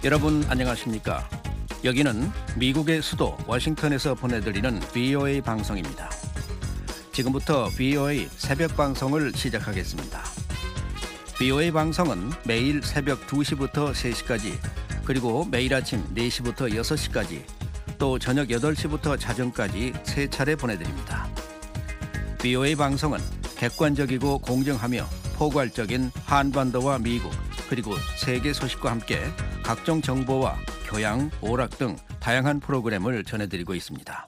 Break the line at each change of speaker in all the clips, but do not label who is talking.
여러분 안녕하십니까? 여기는 미국의 수도 워싱턴에서 보내드리는 VOA 방송입니다. 지금부터 VOA 새벽 방송을 시작하겠습니다. VOA 방송은 매일 새벽 2시부터 3시까지, 그리고 매일 아침 4시부터 6시까지, 또 저녁 8시부터 자정까지 3차례 보내드립니다. VOA 방송은 객관적이고 공정하며 포괄적인 한반도와 미국, 그리고 세계 소식과 함께 각종 정보와 교양, 오락 등 다양한 프로그램을 전해드리고 있습니다.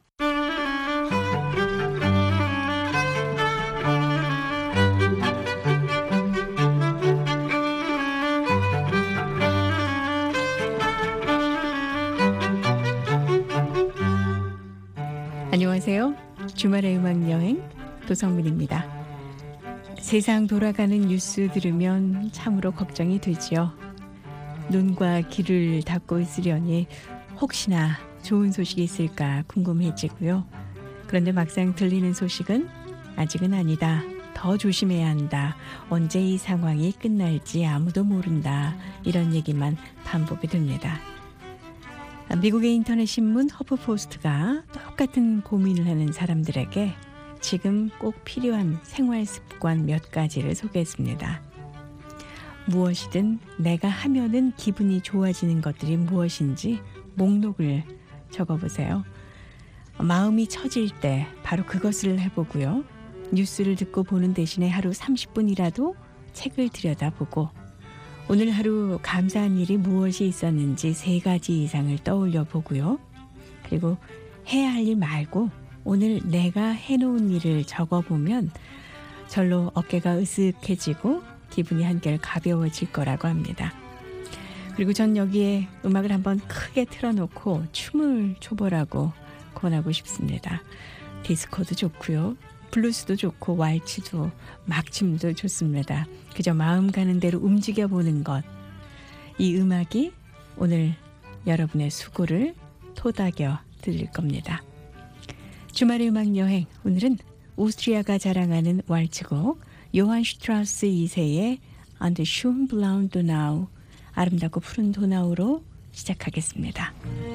안녕하세요. 주말의 음악여행 도성민입니다. 세상 돌아가는 뉴스 들으면 참으로 걱정이 되지요. 눈과 귀를 닫고 있으려니 혹시나 좋은 소식이 있을까 궁금해지고요. 그런데 막상 들리는 소식은 아직은 아니다. 더 조심해야 한다. 언제 이 상황이 끝날지 아무도 모른다. 이런 얘기만 반복이 됩니다. 미국의 인터넷 신문 허프포스트가 똑같은 고민을 하는 사람들에게 지금 꼭 필요한 생활 습관 몇 가지를 소개했습니다. 무엇이든 내가 하면은 기분이 좋아지는 것들이 무엇인지 목록을 적어보세요. 마음이 처질 때 바로 그것을 해보고요. 뉴스를 듣고 보는 대신에 하루 30분이라도 책을 들여다보고 오늘 하루 감사한 일이 무엇이 있었는지 3가지 이상을 떠올려 보고요. 그리고 해야 할 일 말고 오늘 내가 해놓은 일을 적어보면 절로 어깨가 으쓱해지고 기분이 한결 가벼워질 거라고 합니다. 그리고 전 여기에 음악을 한번 크게 틀어놓고 춤을 춰보라고 권하고 싶습니다. 디스코도 좋고요. 블루스도 좋고 왈츠도 막춤도 좋습니다. 그저 마음 가는 대로 움직여보는 것. 이 음악이 오늘 여러분의 수고를 토닥여 드릴 겁니다. 주말의 음악 여행, 오늘은 오스트리아가 자랑하는 왈츠곡 요한 슈트라우스 2세의 An der schönen blauen Donau, 아름답고 푸른 도나우로 시작하겠습니다.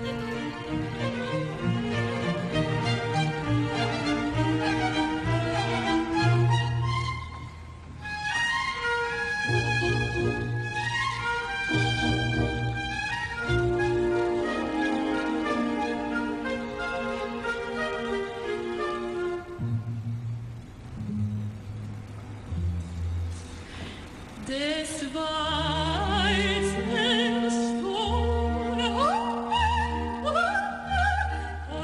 Des Walzens Ton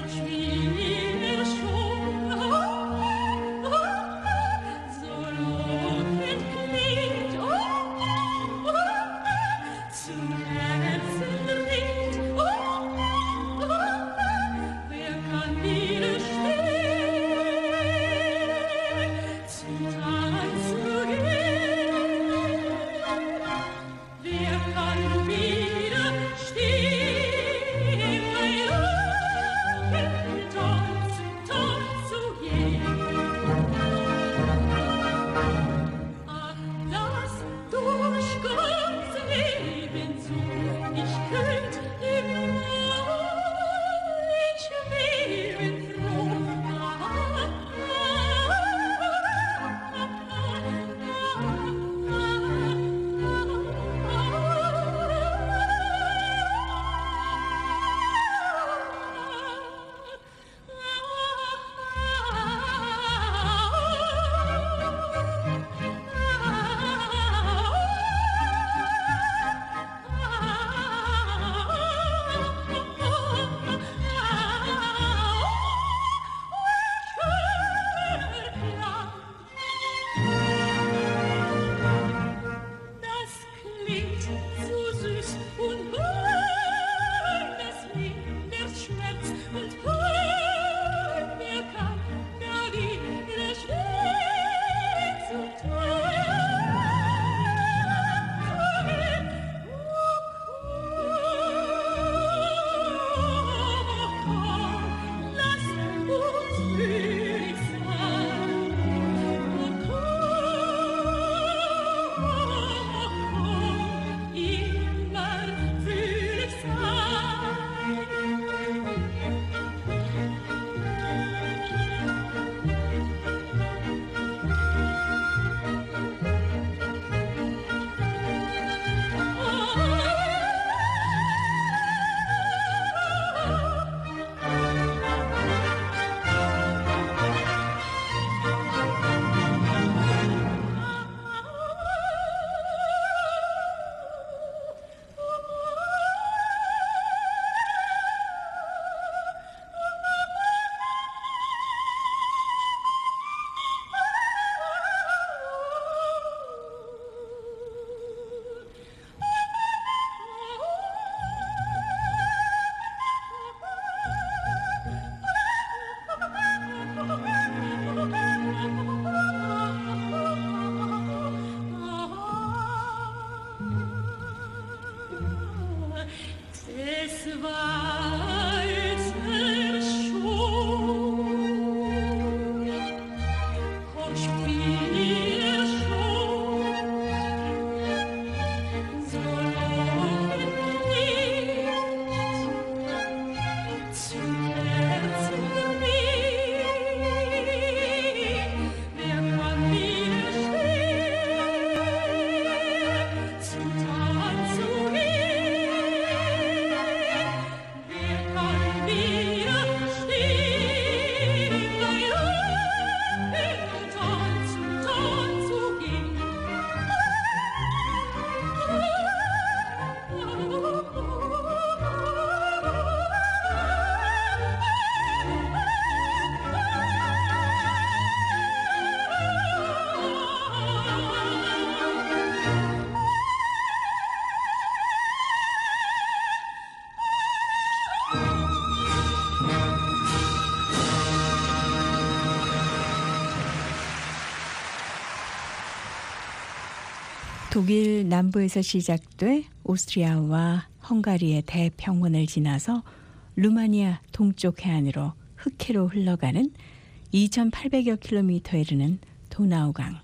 독일 남부에서 시작돼 오스트리아와 헝가리의 대평원을 지나서 루마니아 동쪽 해안으로 흑해로 흘러가는 2,800여 킬로미터에 이르는 도나우강.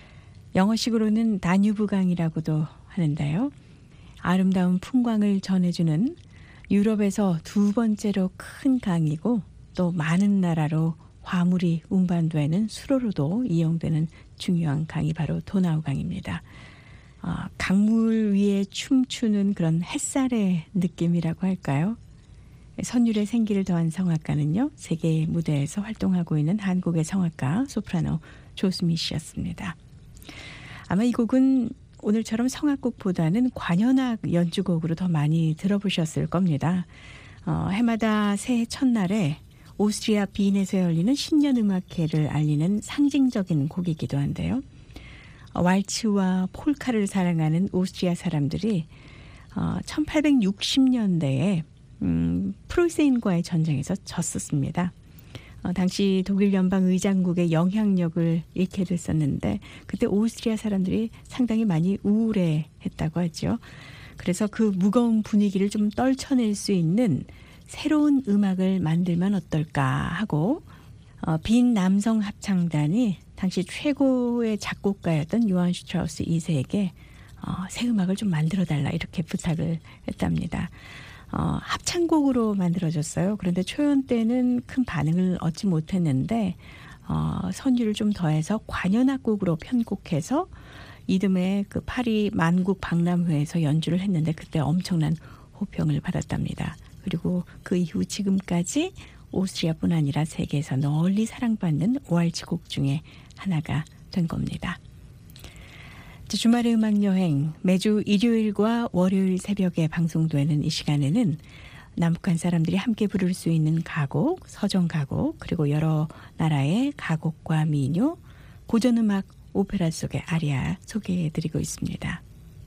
영어식으로는 다뉴브강이라고도 하는데요. 아름다운 풍광을 전해주는 유럽에서 두 번째로 큰 강이고 또 많은 나라로 화물이 운반되는 수로로도 이용되는 중요한 강이 바로 도나우강입니다. 강물 위에 춤추는 그런 햇살의 느낌이라고 할까요? 선율의 생기를 더한 성악가는요, 세계 무대에서 활동하고 있는 한국의 성악가 소프라노 조수미 씨였습니다. 아마 이 곡은 오늘처럼 성악곡보다는 관현악 연주곡으로 더 많이 들어보셨을 겁니다. 해마다 새해 첫날에 오스트리아 빈에서 열리는 신년음악회를 알리는 상징적인 곡이기도 한데요. 왈츠와 폴카를 사랑하는 오스트리아 사람들이 1860년대에 프루세인과의 전쟁에서 졌었습니다. 당시 독일 연방의장국의 영향력을 잃게 됐었는데 그때 오스트리아 사람들이 상당히 많이 우울해했다고 하죠. 그래서 그 무거운 분위기를 좀 떨쳐낼 수 있는 새로운 음악을 만들면 어떨까 하고 빈 남성 합창단이 당시 최고의 작곡가였던 요한 슈트라우스 2세에게 새 음악을 좀 만들어달라 이렇게 부탁을 했답니다. 합창곡으로 만들어졌어요. 그런데 초연 때는 큰 반응을 얻지 못했는데 선율을 좀 더해서 관현악곡으로 편곡해서 이듬해 그 파리 만국 박람회에서 연주를 했는데 그때 엄청난 호평을 받았답니다. 그리고 그 이후 지금까지 오스트리아뿐 아니라 세계에서 널리 사랑받는 왈츠 곡 중에 하나가 된 겁니다. 주말의 음악여행, 매주 일요일과 월요일 새벽에 방송되는 이 시간에는 남북한 사람들이 함께 부를 수 있는 가곡, 서정가곡, 그리고 여러 나라의 가곡과 민요, 고전음악, 오페라 속의 아리아 소개해드리고 있습니다.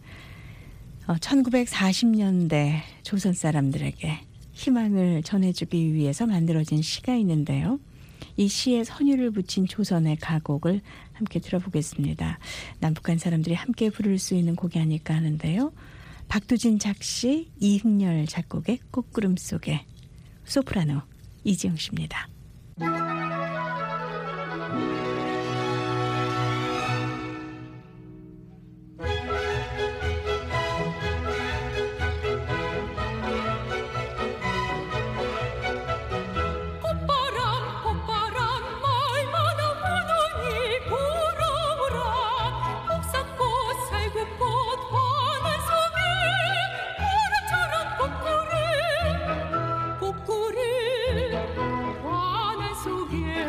1940년대 조선 사람들에게 희망을 전해주기 위해서 만들어진 시가 있는데요. 이 시에 선율을 붙인 조선의 가곡을 함께 들어보겠습니다. 남북한 사람들이 함께 부를 수 있는 곡이 아닐까 하는데요. 박두진 작시, 이흥렬 작곡의 꽃구름 속에 소프라노 이지영 씨입니다.
꽃구름 화난 속에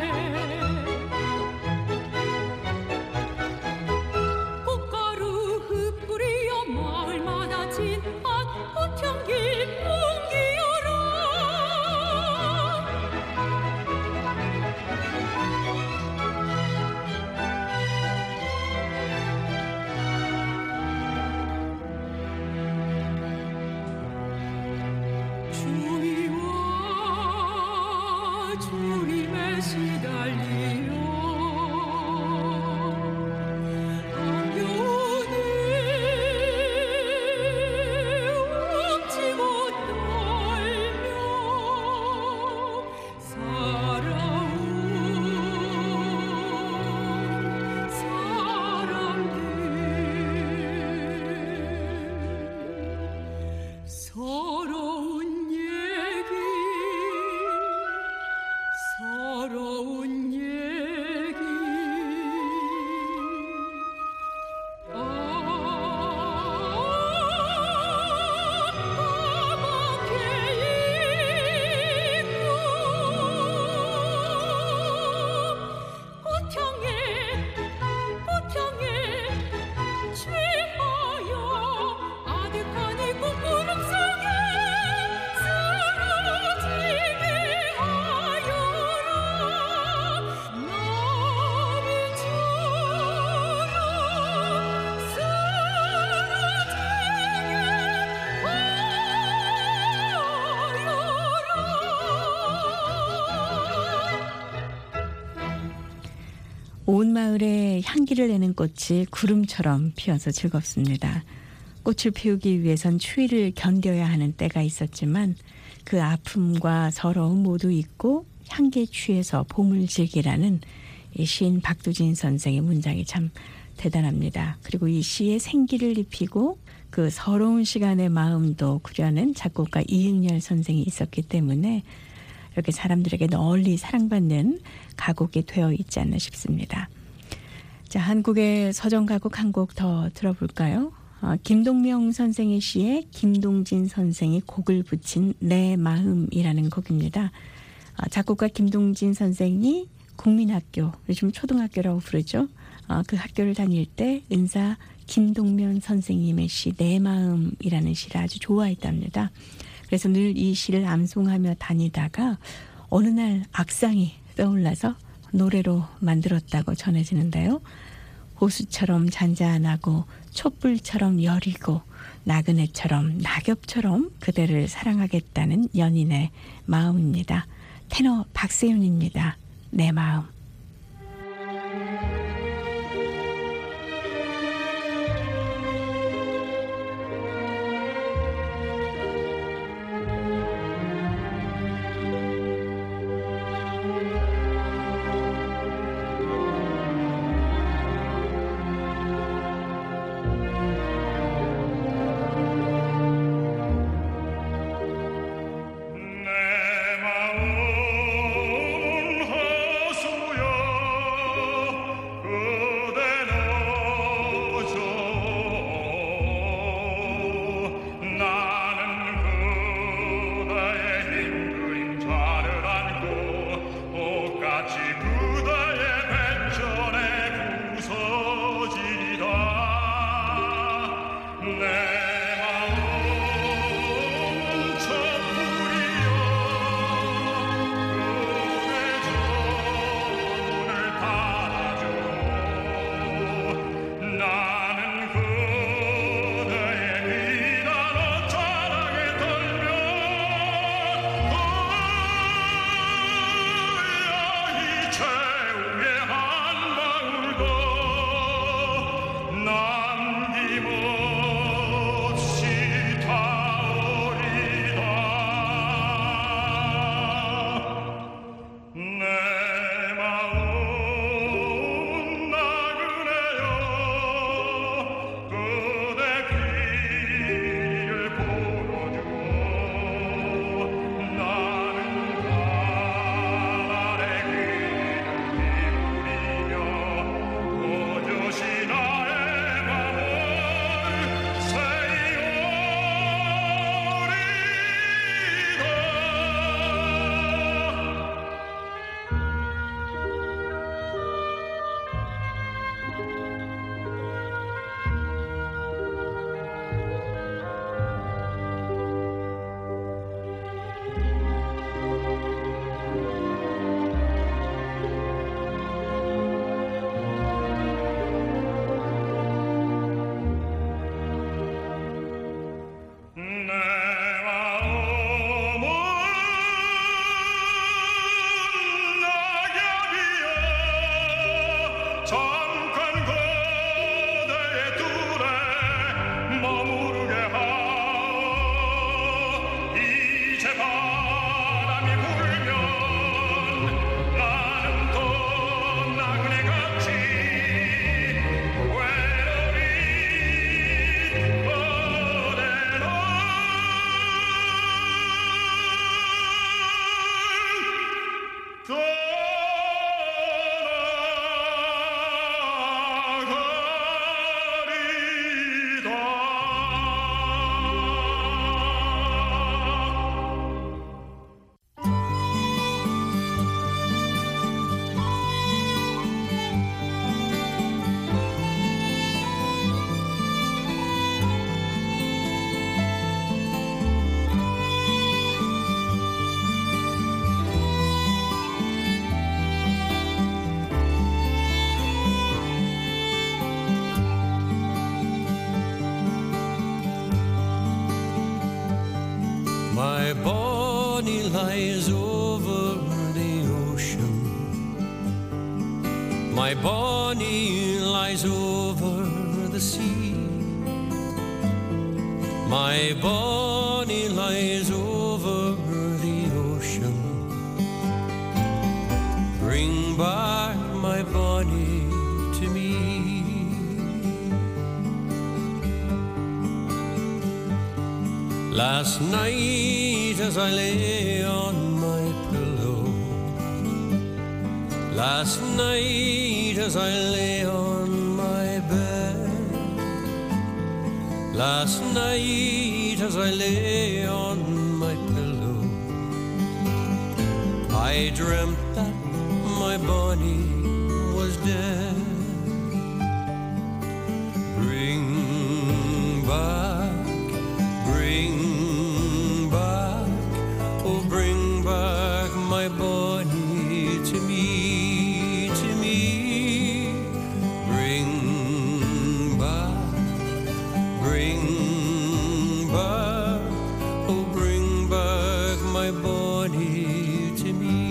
온 마을에 향기를 내는 꽃이 구름처럼 피어서 즐겁습니다. 꽃을 피우기 위해선 추위를 견뎌야 하는 때가 있었지만 그 아픔과 서러움 모두 잊고 향기에 취해서 봄을 즐기라는 이 시인 박두진 선생의 문장이 참 대단합니다. 그리고 이 시에 생기를 입히고 그 서러운 시간의 마음도 구려낸 작곡가 이응열 선생이 있었기 때문에 이렇게 사람들에게 널리 사랑받는 가곡이 되어 있지 않나 싶습니다. 자, 한국의 서정 가곡 한 곡 더 들어볼까요? 김동명 선생의 시에 김동진 선생이 곡을 붙인 내 마음이라는 곡입니다. 작곡가 김동진 선생이 국민학교, 요즘 초등학교라고 부르죠. 그 학교를 다닐 때 은사 김동면 선생님의 시 내 마음이라는 시를 아주 좋아했답니다. 그래서 늘 이 시를 암송하며 다니다가 어느 날 악상이 떠올라서 노래로 만들었다고 전해지는데요. 호수처럼 잔잔하고 촛불처럼 여리고 나그네처럼 낙엽처럼 그대를 사랑하겠다는 연인의 마음입니다. 테너 박세윤입니다. 내 마음.
My Bonnie lies over the ocean, My Bonnie lies over the sea. My Bonnie lies over the ocean. Bring back my Bonnie to me. Last night as I lay on my pillow, last night as I lay on my bed, last night as I lay on my pillow, I dreamt that my Bonnie was dead. Bring back, oh bring back my Bonnie to me, to me. Bring back, oh bring back my Bonnie to me.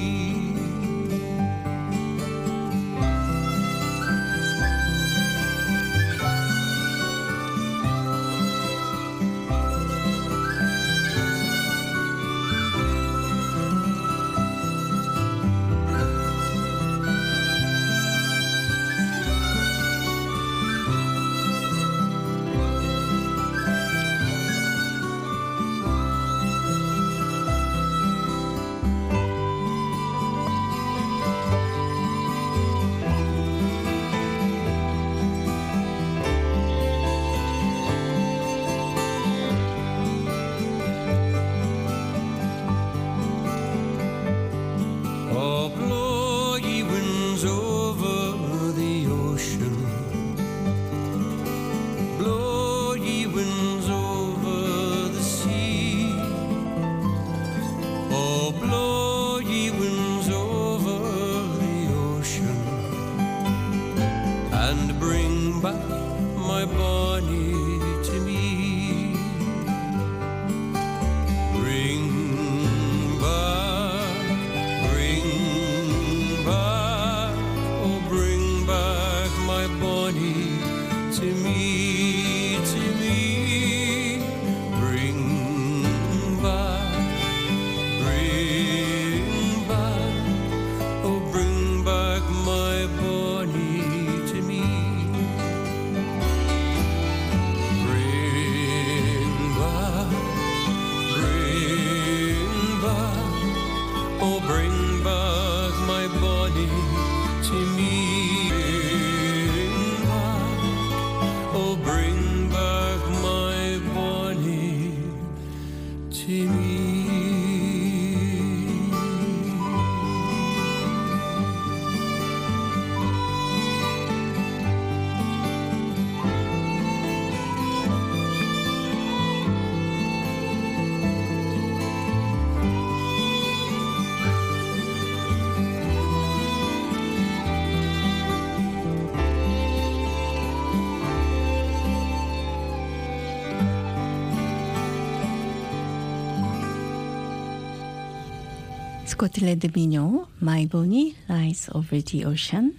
스코틀랜드 민요 My Bonnie Lies Over the Ocean.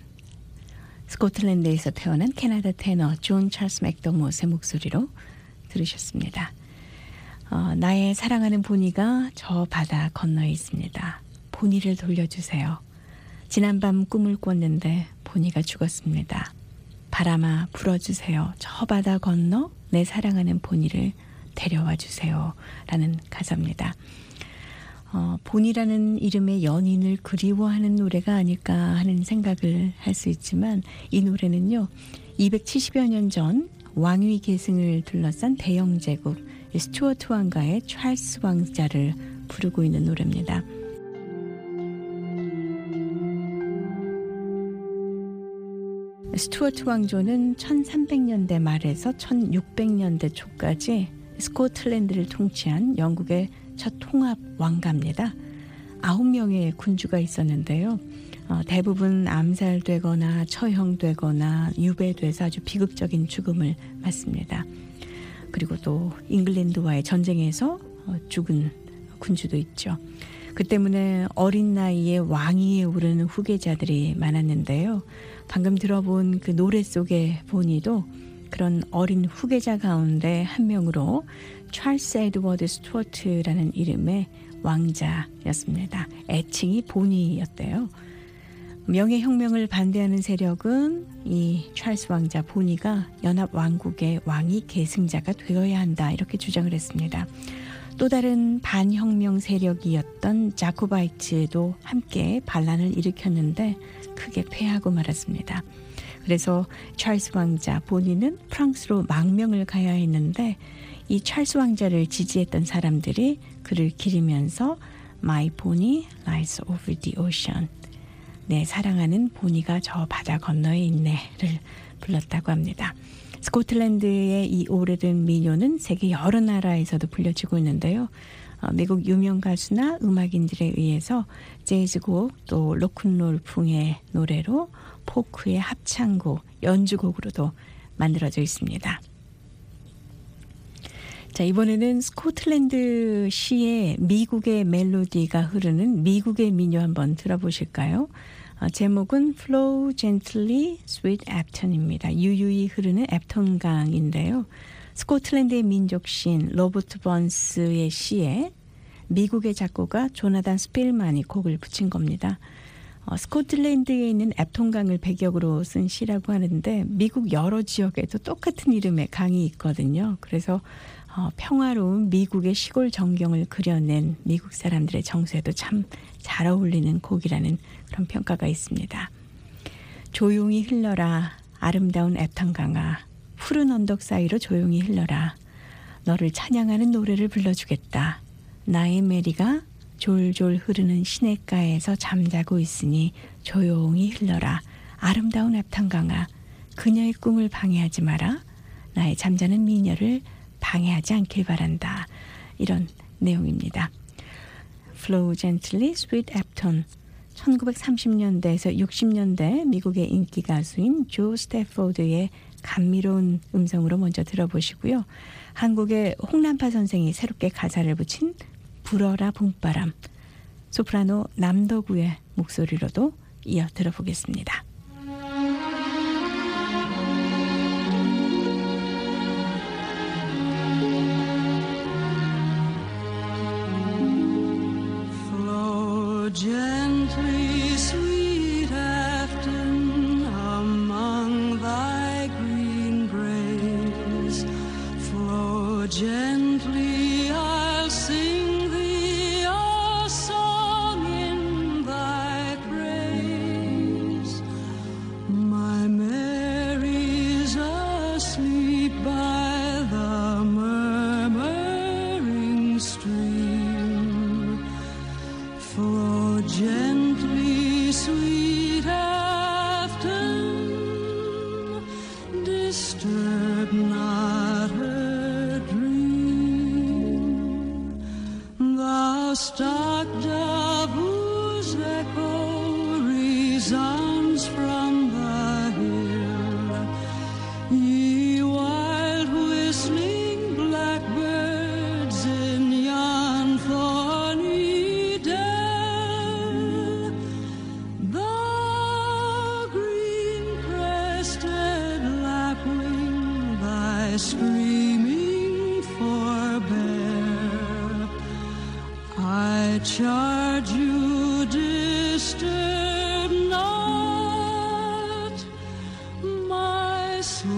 스코틀랜드에서 태어난 캐나다 테너 존 찰스 맥더못의 목소리로 들으셨습니다. 나의 사랑하는 보니가 저 바다 건너에 있습니다. 보니를 돌려주세요. 지난밤 꿈을 꿨는데 보니가 죽었습니다. 바람아 불어주세요. 저 바다 건너 내 사랑하는 보니를 데려와 주세요. 라는 가사입니다. 보니라는 이름의 연인을 그리워하는 노래가 아닐까 하는 생각을 할 수 있지만 이 노래는요 270여 년 전 왕위 계승을 둘러싼 대영 제국 스튜어트 왕가의 찰스 왕자를 부르고 있는 노래입니다. 스튜어트 왕조는 1300년대 말에서 1600년대 초까지 스코틀랜드를 통치한 영국의 첫 통합 왕가입니다. 9명의 군주가 있었는데요. 대부분 암살되거나 처형되거나 유배돼서 아주 비극적인 죽음을 맞습니다. 그리고 또 잉글랜드와의 전쟁에서 죽은 군주도 있죠. 그 때문에 어린 나이에 왕위에 오르는 후계자들이 많았는데요. 방금 들어본 그 노래 속의 보니도 그런 어린 후계자 가운데 한 명으로 찰스 에드워드 스튜어트라는 이름의 왕자였습니다. 애칭이 보니였대요. 명예혁명을 반대하는 세력은 이 찰스 왕자 보니가 연합왕국의 왕위 계승자가 되어야 한다 이렇게 주장을 했습니다. 또 다른 반혁명 세력이었던 자코바이츠도 함께 반란을 일으켰는데 크게 패하고 말았습니다. 그래서 찰스 왕자 보니는 프랑스로 망명을 가야 했는데 이 찰스 왕자를 지지했던 사람들이 그를 기리면서 My Pony Lies Over the Ocean, 내 사랑하는 보니가 저 바다 건너에 있네를 불렀다고 합니다. 스코틀랜드의 이 오래된 민요는 세계 여러 나라에서도 불려지고 있는데요. 미국 유명 가수나 음악인들에 의해서 재즈곡 또 로큰롤풍의 노래로 포크의 합창곡, 연주곡으로도 만들어져 있습니다. 자, 이번에는 스코틀랜드 시의 미국의 멜로디가 흐르는 미국의 민요 한번 들어보실까요? 제목은 Flow Gently Sweet Afton입니다. 유유히 흐르는 애프턴강인데요. 스코틀랜드의 민족시인 로버트 번스의 시에 미국의 작곡가 조나단 스필만이 곡을 붙인 겁니다. 스코틀랜드에 있는 애프턴강을 배경으로 쓴 시라고 하는데 미국 여러 지역에도 똑같은 이름의 강이 있거든요. 그래서 평화로운 미국의 시골 전경을 그려낸 미국 사람들의 정서에도 참 잘 어울리는 곡이라는 그런 평가가 있습니다. 조용히 흘러라 아름다운 애프턴강아, 푸른 언덕 사이로 조용히 흘러라. 너를 찬양하는 노래를 불러주겠다. 나의 메리가 졸졸 흐르는 시냇가에서 잠자고 있으니 조용히 흘러라. 아름다운 애프턴강아, 그녀의 꿈을 방해하지 마라. 나의 잠자는 미녀를 방해하지 않길 바란다. 이런 내용입니다. Flow Gently Sweet Afton, 1930년대에서 60년대 미국의 인기 가수인 조 스태포드의 감미로운 음성으로 먼저 들어보시고요. 한국의 홍남파 선생이 새롭게 가사를 붙인 불어라 봄바람, 소프라노 남덕우의 목소리로도 이어 들어보겠습니다.
Gently, sweet Afton, among thy green graves, flow gently, I'll sing thee a song in thy praise. My Mary's asleep by the murmuring stream. Flow gently, sweet Afton, disturb not her dream. The stark dove whose echo resounds from the hill, ye wild whistling blackbirds in yon thorny dell, the green-crested lapwing thy screaming forbear. I charge you, disturb not my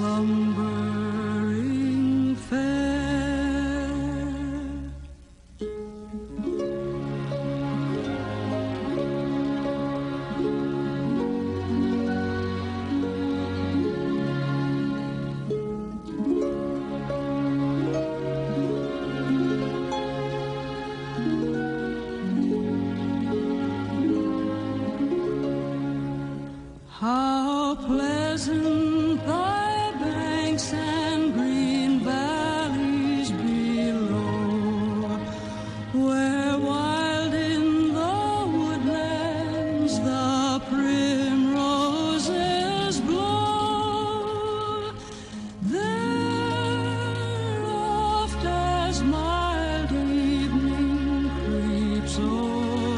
slumbering fair. How pleasant thy banks and green valleys below, where wild in the woodlands the primroses blow. There oft as mild evening creeps over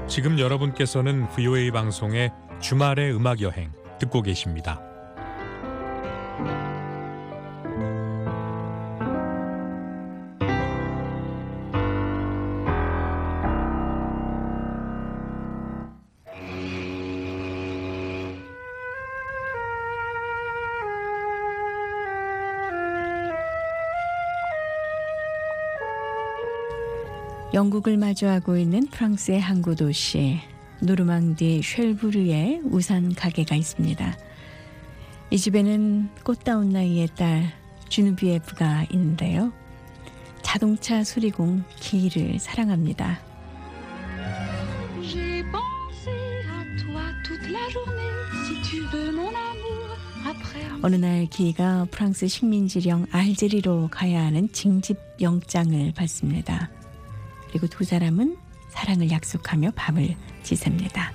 지금 여러분께서는 VOA 방송의 주말의 음악 여행 듣고 계십니다.
영국을 마주하고 있는 프랑스의 항구 도시 노르망디 쉘브르에 우산 가게가 있습니다. 이 집에는 꽃다운 나이의 딸 주누비에프가 있는데요. 자동차 수리공 기를 사랑합니다.
J'ai pensé à toi toute la journée. Si tu veux mon amour après.
어느 날 기가 프랑스 식민지령 알제리로 가야 하는 징집 영장을 받습니다. 그리고 두 사람은 사랑을 약속하며 밤을 지새웁니다.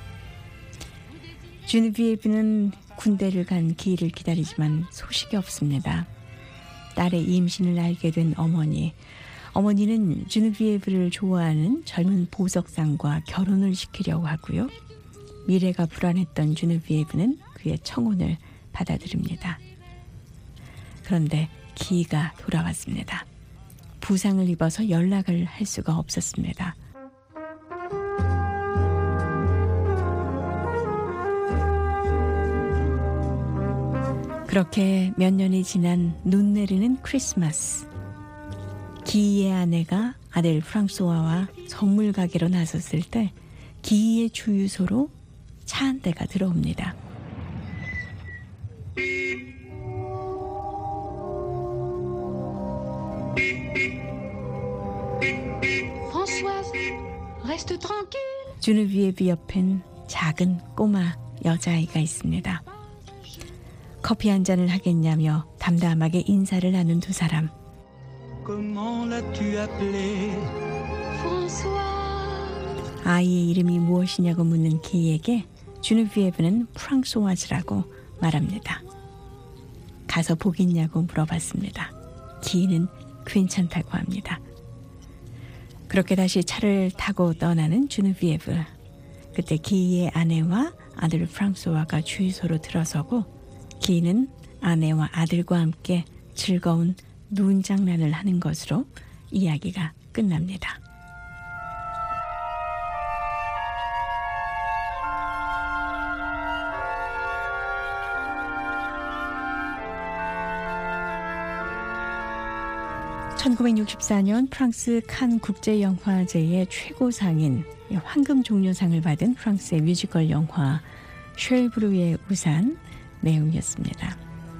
주누비에브는 군대를 간 기를 기다리지만 소식이 없습니다. 딸의 임신을 알게 된 어머니는 주누비에브를 좋아하는 젊은 보석상과 결혼을 시키려고 하고요. 미래가 불안했던 주누비에브는 그의 청혼을 받아들입니다. 그런데 기가 돌아왔습니다. 부상을 입어서 연락을 할 수가 없었습니다. 그렇게 몇 년이 지난 눈 내리는 크리스마스. 기이의 아내가 아들 프랑소아와 선물 가게로 나섰을 때 기이의 주유소로 차 한 대가 들어옵니다.
Françoise, reste tranquille.
주누비에브 옆엔 작은 꼬마 여자아이가 있습니다. 커피 한 잔을 하겠냐며 담담하게 인사를 나눈 두 사람.
Comment l'as-tu appelé?
François.
아이의 이름이 무엇이냐고 묻는 기에게 주누비에브는 프랑소와즈라고 말합니다. 가서 보겠냐고 물어봤습니다. 기는 괜찮다고 합니다. 그렇게 다시 차를 타고 떠나는 주누비에브. 그때 기의 아내와 아들 프랑소와가 주유소로 들어서고 기는 아내와 아들과 함께 즐거운 눈 장난을 하는 것으로 이야기가 끝납니다. (1964년) 프랑스 칸 국제영화제의 최고상인 황금종려상을 받은 프랑스의 뮤지컬 영화 쉘브르의 우산 내용이었습니다.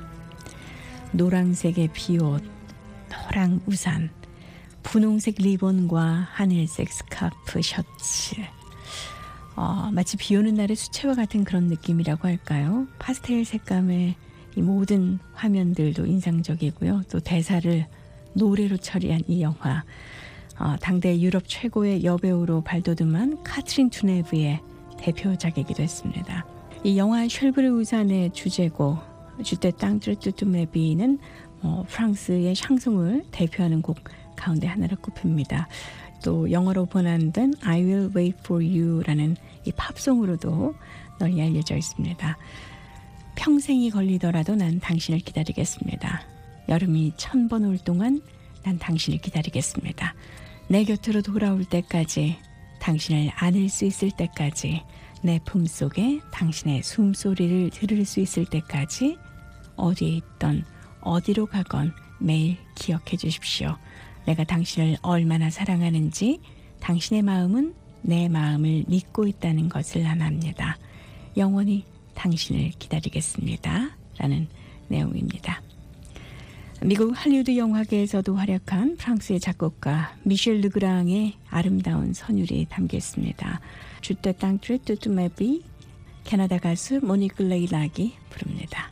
노란색의 비옷, 노랑 우산, 분홍색 리본과 하늘색 스카프 셔츠. 마치 비 오는 날의 수채화 같은 그런 느낌이라고 할까요? 파스텔 색감의 이 모든 화면들도 인상적이고요. 또 대사를 노래로 처리한 이 영화. 당대 유럽 최고의 여배우로 발돋움한 카트린 투네브의 대표작이기도 했습니다. 이 영화 쉘브르 우산의 주제곡 주떼 땅 뚜뚜메비는 프랑스의 샹송을 대표하는 곡 가운데 하나로 꼽힙니다. 또 영어로 번안된 I Will Wait For You라는 이 팝송으로도 널리 알려져 있습니다. 평생이 걸리더라도 난 당신을 기다리겠습니다. 여름이 1000번 올 동안 난 당신을 기다리겠습니다. 내 곁으로 돌아올 때까지, 당신을 안을 수 있을 때까지, 내 품속에 당신의 숨소리를 들을 수 있을 때까지, 어디에 있던 어디로 가건 매일 기억해 주십시오. 내가 당신을 얼마나 사랑하는지, 당신의 마음은 내 마음을 믿고 있다는 것을 난 압니다. 영원히 당신을 기다리겠습니다. 라는 내용입니다. 미국 할리우드 영화계에서도 활약한 프랑스의 작곡가 미셸 르그랑의 아름다운 선율이 담겨 있습니다. 주떼 땅 뚜뚜메비, 캐나다 가수 모니크 레이락이 부릅니다.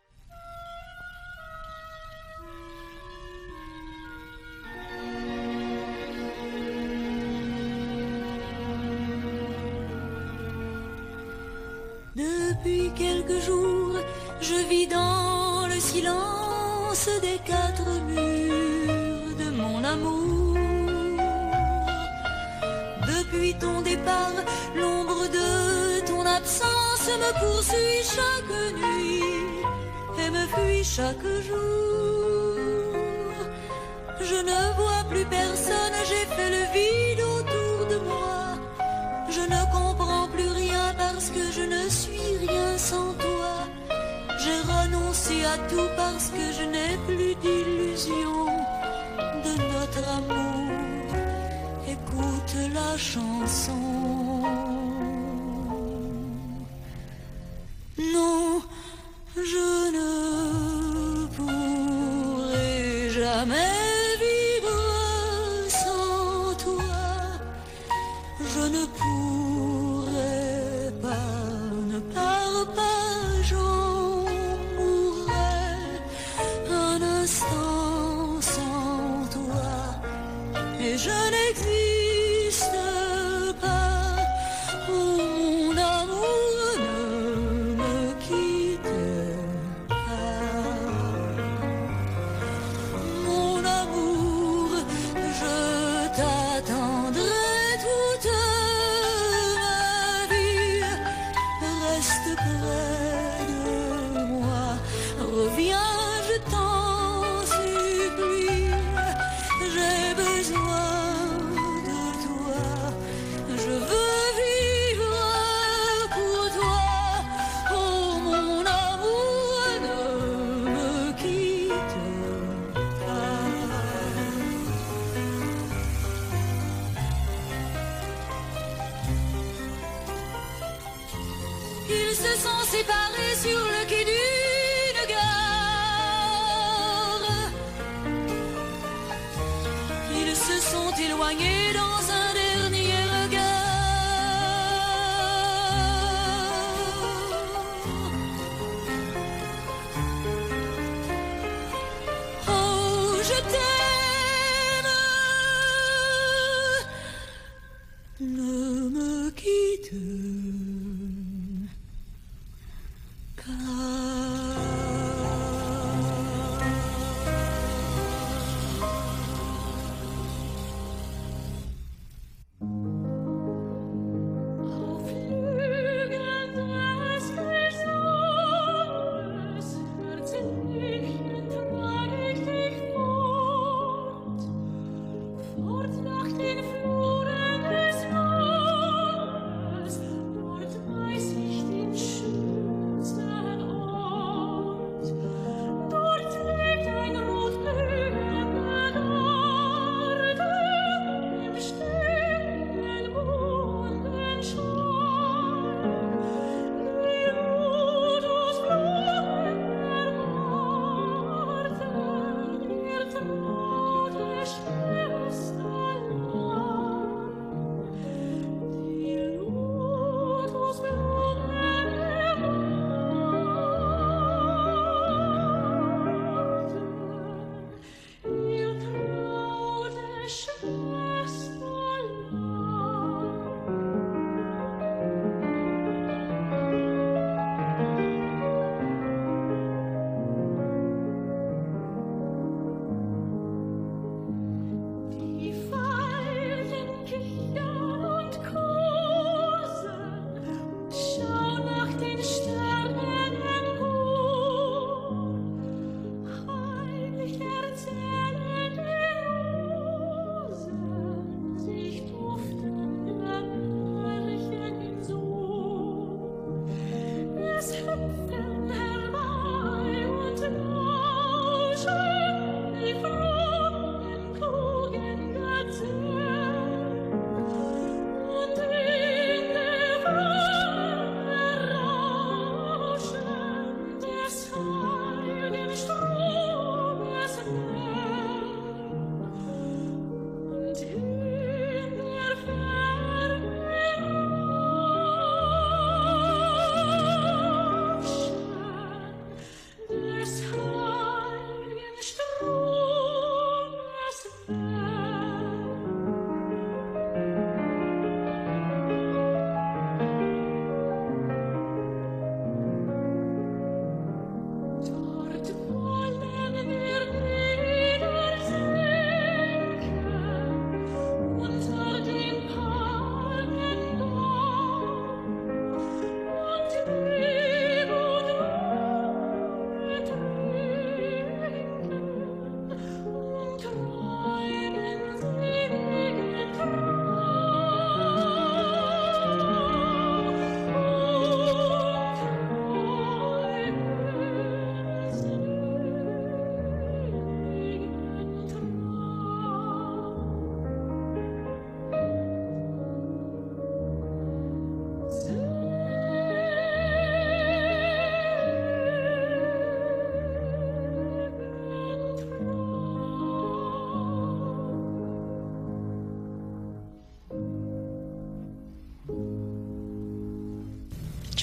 Depuis quelques jours, je vis dans le silence des quatre murs de mon amour. Depuis depuis ton départ. L'ombre de ton absence me poursuit chaque nuit et me fuit chaque jour. Je ne vois plus personne, j'ai fait le vide autour de moi. Je ne comprends plus rien parce que je ne suis rien sans toi. J'ai renoncé à tout parce que je n'ai plus d'illusion de notre amour. Écoute la chanson. Non, je ne pourrai jamais vivre sans toi. Je ne pourrai pas, ne pars pas, j'en mourrai un instant sans toi. Et je n'existe pas, oh mon amour, ne me quitte pas. Mon amour, je t'attendrai toute ma vie. Reste près de moi, reviens, je t'en supplie. J'ai besoin de toi, je veux vivre pour toi. Oh mon amour, ne me quitte pas. Ils se sont séparés sur le quai d'une gare. Ils se sont éloignés dans un dernier regard. Oh, je t'aime, ne me quitte pas.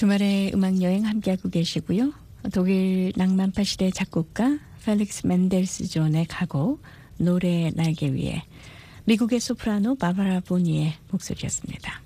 주말에 음악여행 함께하고 계시고요. 독일 낭만파 시대 작곡가 펠릭스 멘델스존의 가곡 노래 날개 위에 미국의 소프라노 바바라 보니의 목소리였습니다.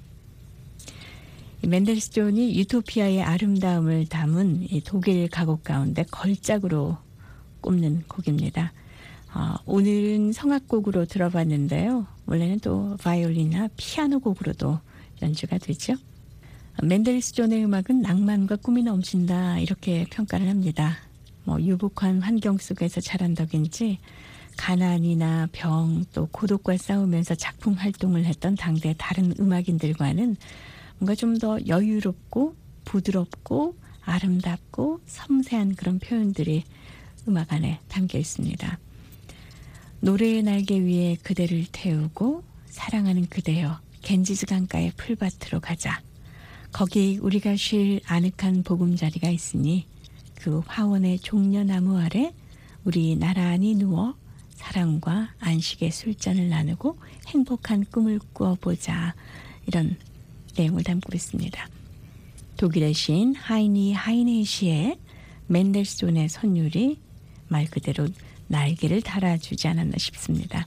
멘델스존이 유토피아의 아름다움을 담은 이 독일 가곡 가운데 걸작으로 꼽는 곡입니다. 오늘은 성악곡으로 들어봤는데요. 원래는 또 바이올린이나 피아노 곡으로도 연주가 되죠. 멘델스존의 음악은 낭만과 꿈이 넘친다 이렇게 평가를 합니다. 유복한 환경 속에서 자란 덕인지 가난이나 병 또 고독과 싸우면서 작품 활동을 했던 당대 다른 음악인들과는 뭔가 좀 더 여유롭고 부드럽고 아름답고 섬세한 그런 표현들이 음악 안에 담겨 있습니다. 노래의 날개 위에 그대를 태우고 사랑하는 그대여 겐지스 강가의 풀밭으로 가자. 거기 우리가 쉴 아늑한 보금자리가 있으니 그 화원의 종려나무 아래 우리 나란히 누워 사랑과 안식의 술잔을 나누고 행복한 꿈을 꾸어보자. 이런 내용을 담고 있습니다. 독일의 시인 하이니 하이네 시의 멘델스존의 선율이 말 그대로 날개를 달아주지 않았나 싶습니다.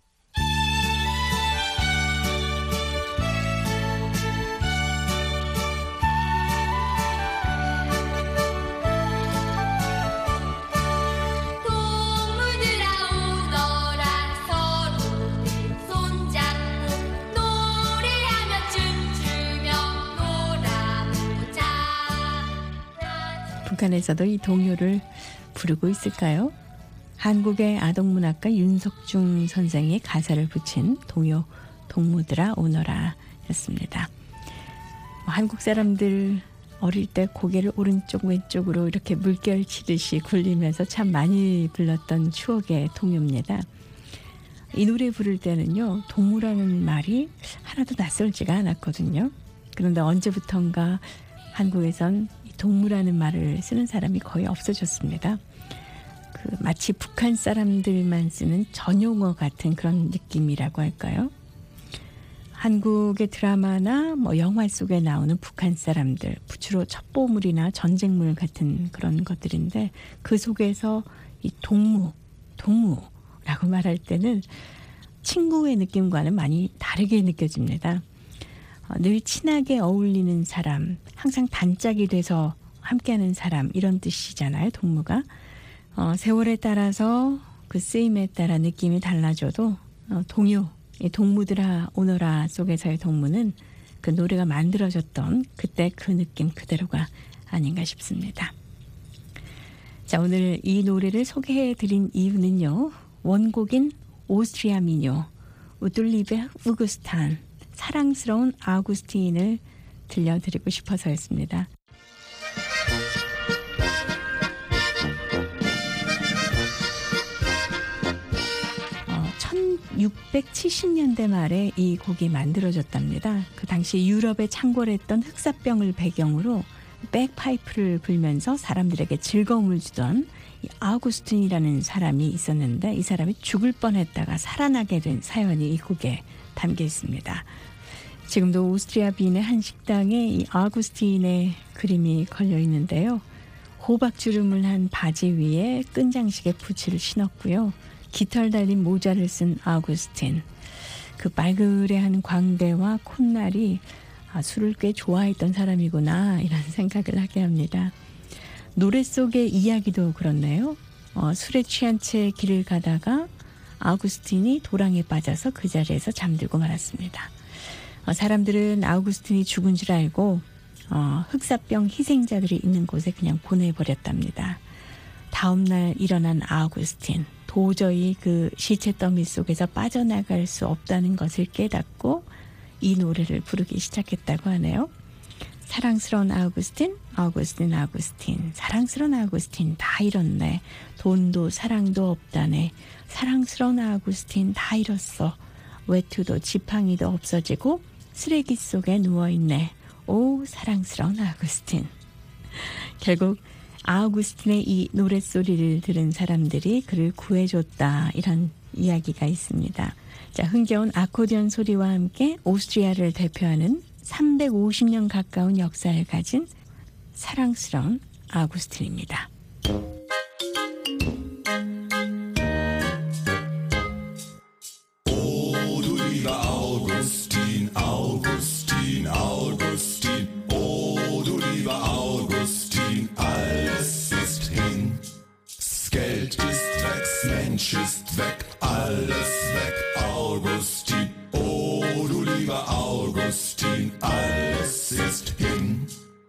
북한에서도 이 동요를 부르고 있을까요? 한국의 아동문학가 윤석중 선생이 가사를 붙인 동요 동무들아 오너라 였습니다. 한국 사람들 어릴 때 고개를 오른쪽 왼쪽으로 이렇게 물결 치듯이 굴리면서 참 많이 불렀던 추억의 동요입니다. 이 노래 부를 때는요, 동무라는 말이 하나도 낯설지가 않았거든요. 그런데 언제부턴가 한국에선 동무라는 말을 쓰는 사람이 거의 없어졌습니다. 마치 북한 사람들만 쓰는 전용어 같은 그런 느낌이라고 할까요? 한국의 드라마나 영화 속에 나오는 북한 사람들, 주로 첩보물이나 전쟁물 같은 그런 것들인데 그 속에서 이 동무라고 말할 때는 친구의 느낌과는 많이 다르게 느껴집니다. 늘 친하게 어울리는 사람, 항상 단짝이 돼서 함께하는 사람 이런 뜻이잖아요. 동무가. 세월에 따라서 그 쓰임에 따라 느낌이 달라져도 동요, 동무들아 오너라 속에서의 동무는 그 노래가 만들어졌던 그때 그 느낌 그대로가 아닌가 싶습니다. 자, 오늘 이 노래를 소개해드린 이유는요. 원곡인 오스트리아 민요 우둘리베 우구스탄 사랑스러운 아우구스틴을 들려드리고 싶어서였습니다. 1670년대 말에 이 곡이 만들어졌답니다. 그 당시 유럽에 창궐했던 흑사병을 배경으로 백파이프를 불면서 사람들에게 즐거움을 주던 이 아우구스틴이라는 사람이 있었는데 이 사람이 죽을 뻔했다가 살아나게 된 사연이 이 곡에 담겨 있습니다. 지금도 오스트리아 빈의 한 식당에 이 아우구스틴의 그림이 걸려 있는데요. 호박주름을 한 바지 위에 끈장식의 부츠를 신었고요. 깃털 달린 모자를 쓴 아우구스틴. 그 말그레한 광대와 콧날이 술을 꽤 좋아했던 사람이구나 이런 생각을 하게 합니다. 노래 속의 이야기도 그렇네요. 술에 취한 채 길을 가다가 아우구스틴이 도랑에 빠져서 그 자리에서 잠들고 말았습니다. 사람들은 아우구스틴이 죽은 줄 알고 흑사병 희생자들이 있는 곳에 그냥 보내버렸답니다. 다음 날 일어난 아우구스틴, 도저히 그 시체 더미 속에서 빠져나갈 수 없다는 것을 깨닫고 이 노래를 부르기 시작했다고 하네요. 사랑스러운 아우구스틴, 아우구스틴, 아우구스틴, 사랑스러운 아우구스틴 다 잃었네. 돈도 사랑도 없다네. 사랑스러운 아우구스틴 다 잃었어. 외투도 지팡이도 없어지고 쓰레기 속에 누워있네. 오 사랑스러운 아우구스틴. 결국 아우구스틴의 이 노랫소리를 들은 사람들이 그를 구해줬다 이런 이야기가 있습니다. 자, 흥겨운 아코디언 소리와 함께 오스트리아를 대표하는 350년 가까운 역사를 가진 사랑스러운 아우구스틴입니다.
Oh, du lieber Augustin, Augustin, Augustin. Oh, du lieber Augustin, alles ist hin. Das Geld ist weg, das Mensch ist weg, alles weg, Augustin. Oh, du lieber Augustin, alles ist hin.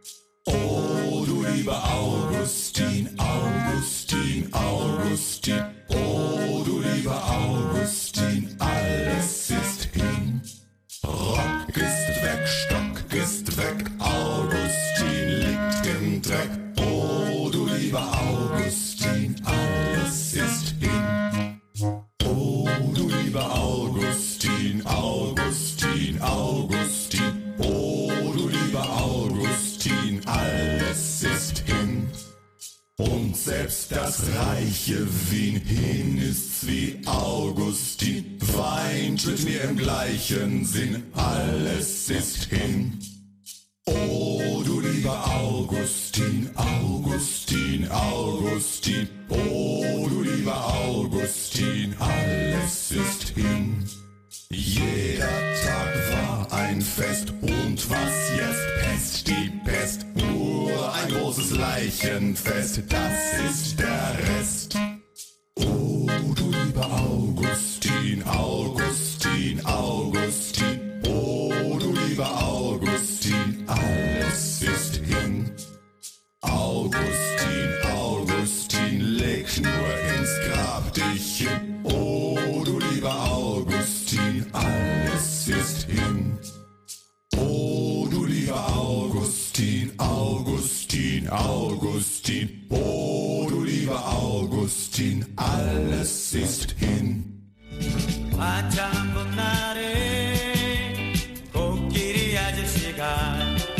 Oh, du lieber Augustin, Augustin, Augustin. Oh, du lieber Augustin, alles ist hin. Rock ist weg, Stock ist weg, Augustin liegt im Dreck. Oh, du lieber Augustin, alles ist hin. Oh, du lieber Augustin, Augustin, Augustin. Oh, du lieber Augustin, alles ist hin. Und selbst das reiche Wien hin ist's wie Augustin, weint mit mir im gleichen Sinn, alles ist hin. Oh, du lieber Augustin, Augustin, Augustin. Oh, du lieber Augustin, alles ist hin. Jeder Tag war ein Fest und was jetzt Pest, die Pest, nur ein großes Leichenfest, das ist der Rest. Oh, du lieber Augustin, Augustin, Augustin. Oh, du lieber Augustin, alles ist hin. Augustin, Augustin, leg nur ins Grab dich hin. Oh, du lieber Augustin, alles ist hin. Oh, du lieber Augustin, Augustin, Augustin. Oh, du lieber Augustin, alles ist hin.
화창한 봄날에 코끼리 아저씨가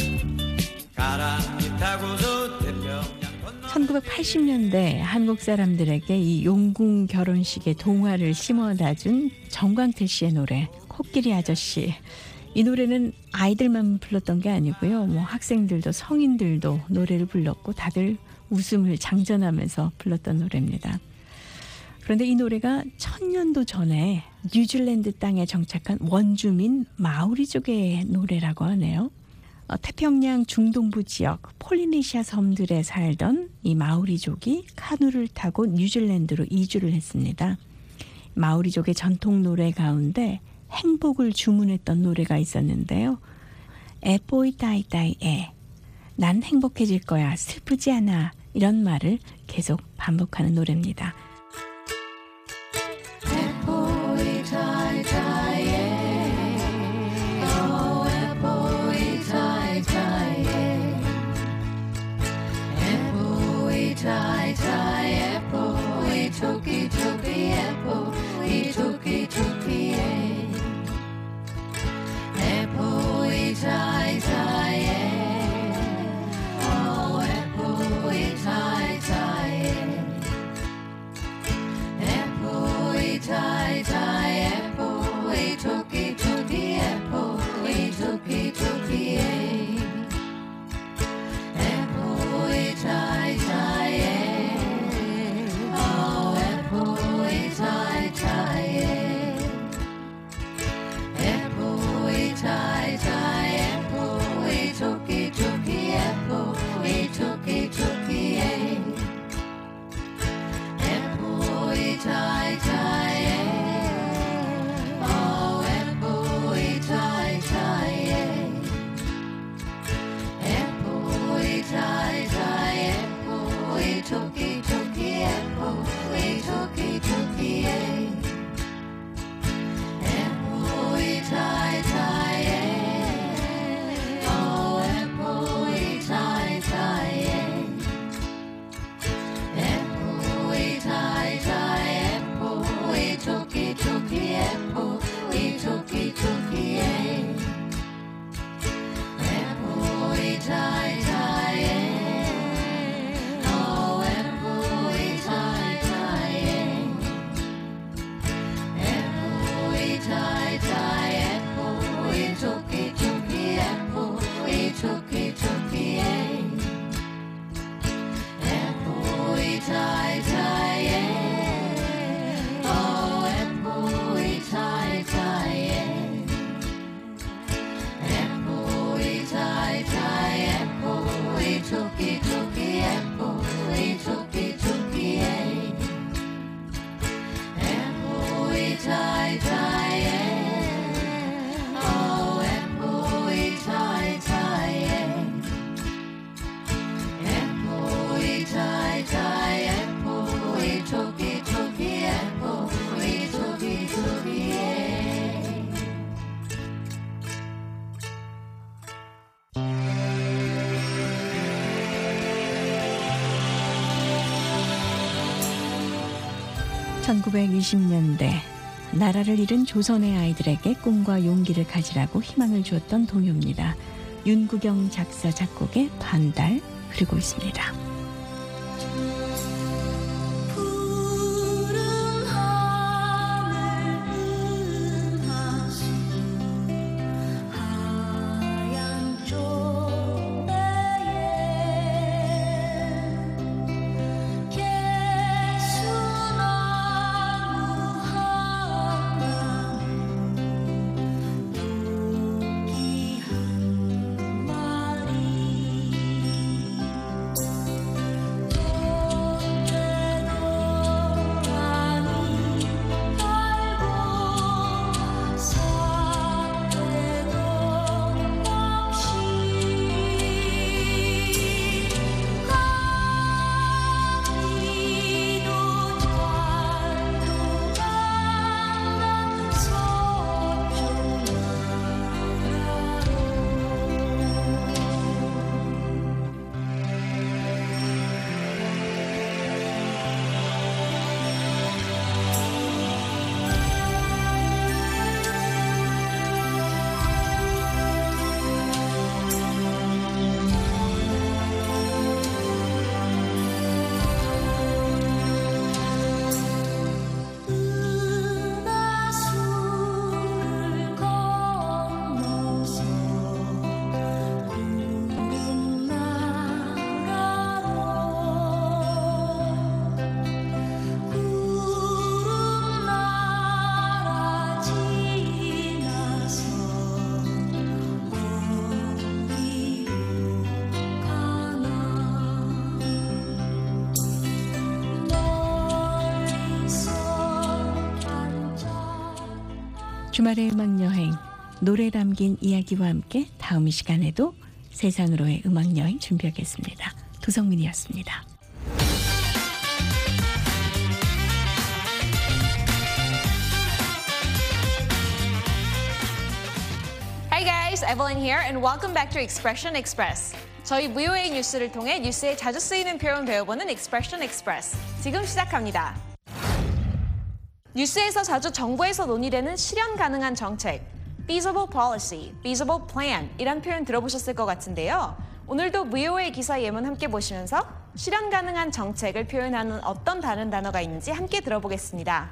가랑비 타고서 태평양 건너
1980년대 한국 사람들에게 이 용궁 결혼식의 동화를 심어다 준 정광태 씨의 노래 코끼리 아저씨. 이 노래는 아이들만 불렀던 게 아니고요. 뭐 학생들도 성인들도 노래를 불렀고 다들 웃음을 장전하면서 불렀던 노래입니다. 그런데 이 노래가 1000년도 전에 뉴질랜드 땅에 정착한 원주민 마오리족의 노래라고 하네요. 태평양 중동부 지역 폴리네시아 섬들에 살던 이 마오리족이 카누를 타고 뉴질랜드로 이주를 했습니다. 마오리족의 전통 노래 가운데 행복을 주문했던 노래가 있었는데요. 에뽀이타이타이에 난 행복해질 거야 슬프지 않아 이런 말을 계속 반복하는 노래입니다. (1920년대) 나라를 잃은 조선의 아이들에게 꿈과 용기를 가지라고 희망을 주었던 동요입니다. 윤구경 작사 작곡의 반달 흐르고 있습니다.
푸른 하늘 음하수 하얀 쪽배에 개수나무 하나 토끼 한 마리
주말의 음악여행, 노래 담긴 이야기와 함께 다음 이 시간에도 세상으로의 음악여행 준비하겠습니다. 도성민이었습니다.
Hi guys, Evelyn here and welcome back to Expression Express. 저희 VOA 뉴스를 통해 뉴스에 자주 쓰이는 표현 배워보는 Expression Express. 지금 시작합니다. 뉴스에서 자주 정부에서 논의되는 실현 가능한 정책, feasible policy, feasible plan 이란 표현 들어보셨을 것 같은데요. 오늘도 VOA 기사 예문 함께 보시면서 실현 가능한 정책을 표현하는 어떤 다른 단어가 있는지 함께 들어보겠습니다.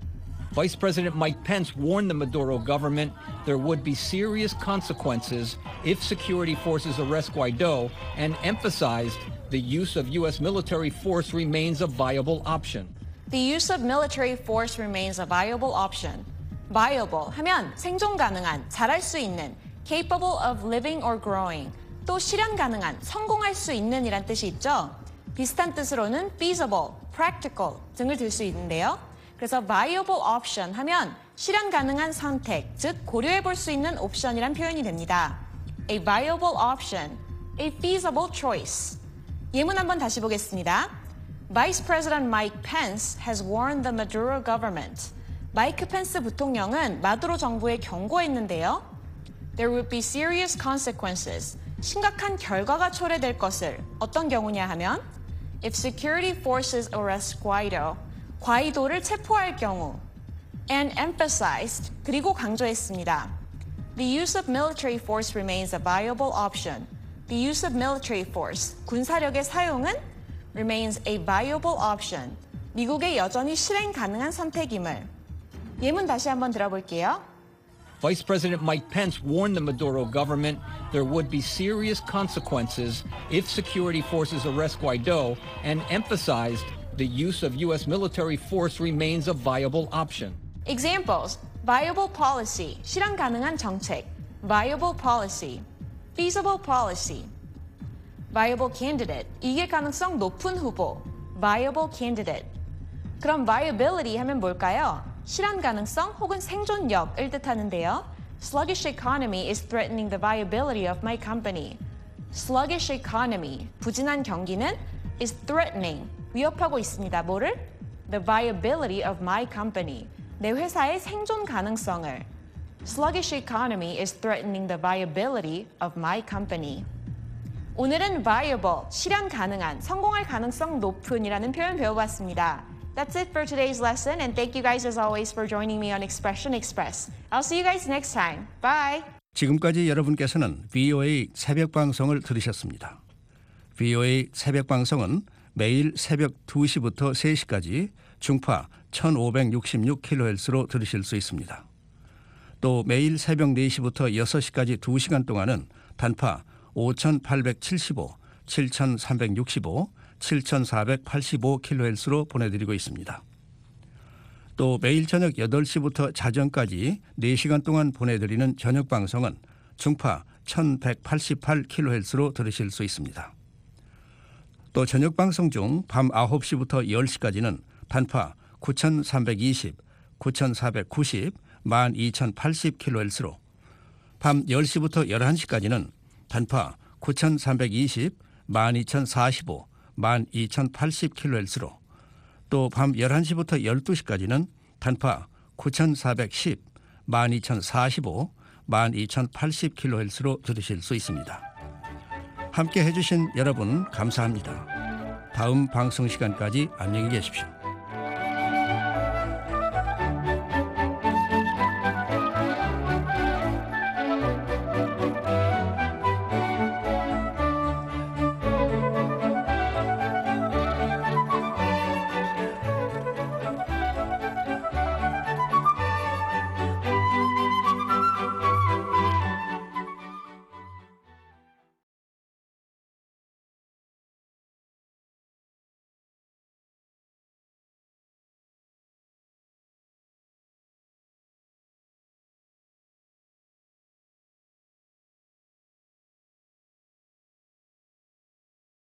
Vice President Mike Pence warned the Maduro government there would be serious consequences if security forces arrest Guaido and emphasized the use of U.S. military force remains a viable option.
The use of military force remains a viable option. Viable 하면 생존 가능한, 잘할 수 있는, capable of living or growing, 또 실현 가능한, 성공할 수 있는 이란 뜻이 있죠. 비슷한 뜻으로는 feasible, practical 등을 들 수 있는데요. 그래서 viable option 하면 실현 가능한 선택, 즉 고려해 볼 수 있는 옵션이란 표현이 됩니다. A viable option, a feasible choice. 예문 한번 다시 보겠습니다. Vice President Mike Pence has warned the Maduro government. 마이크 펜스 부통령은 마두로 정부에 경고했는데요. There would be serious consequences. 심각한 결과가 초래될 것을. 어떤 경우냐 하면 If security forces arrest Guaido. 과이도를 체포할 경우. And emphasized. 그리고 강조했습니다. The use of military force remains a viable option. The use of military force. 군사력의 사용은 remains a viable option. 미국의 여전히 실행 가능한 선택임을. 예문 다시 한번 들어볼게요.
Vice President Mike Pence warned the Maduro government there would be serious consequences if security forces arrest Guaido and emphasized the use of U.S. military force remains a viable option.
Examples. Viable policy, 실현 가능한 정책. Viable policy. Feasible policy. Viable candidate, 이길 가능성 높은 후보. Viable candidate. 그럼 viability 하면 뭘까요? 실현 가능성 혹은 생존력을 뜻하는데요. Sluggish economy is threatening the viability of my company. Sluggish economy, 부진한 경기는 is threatening, 위협하고 있습니다. 뭐를? The viability of my company, 내 회사의 생존 가능성을. Sluggish economy is threatening the viability of my company. 오늘은 viable, 실현 가능한, 성공할 가능성 높은이라는 표현 배워봤습니다. That's it for today's lesson, and thank you guys as always for joining me on Expression Express. I'll see you guys next time. Bye!
지금까지 여러분께서는 VOA 새벽 방송을 들으셨습니다. VOA 새벽 방송은 매일 새벽 2시부터 3시까지 중파 1566kHz로 들으실 수 있습니다. 또 매일 새벽 4시부터 6시까지 2시간 동안은 단파 5875, 7365, 7485kHz로 보내드리고 있습니다. 또 매일 저녁 8시부터 자정까지 4시간 동안 보내드리는 저녁 방송은 중파 1188kHz로 들으실 수 있습니다. 또 저녁 방송 중 밤 9시부터 10시까지는 단파 9320, 9490, 12080kHz로 밤 10시부터 11시까지는 단파 9320, 12045, 12080kHz로 또 밤 11시부터 12시까지는 단파 9410, 12045, 12080kHz로 들으실 수 있습니다. 함께 해주신 여러분 감사합니다. 다음 방송 시간까지 안녕히 계십시오.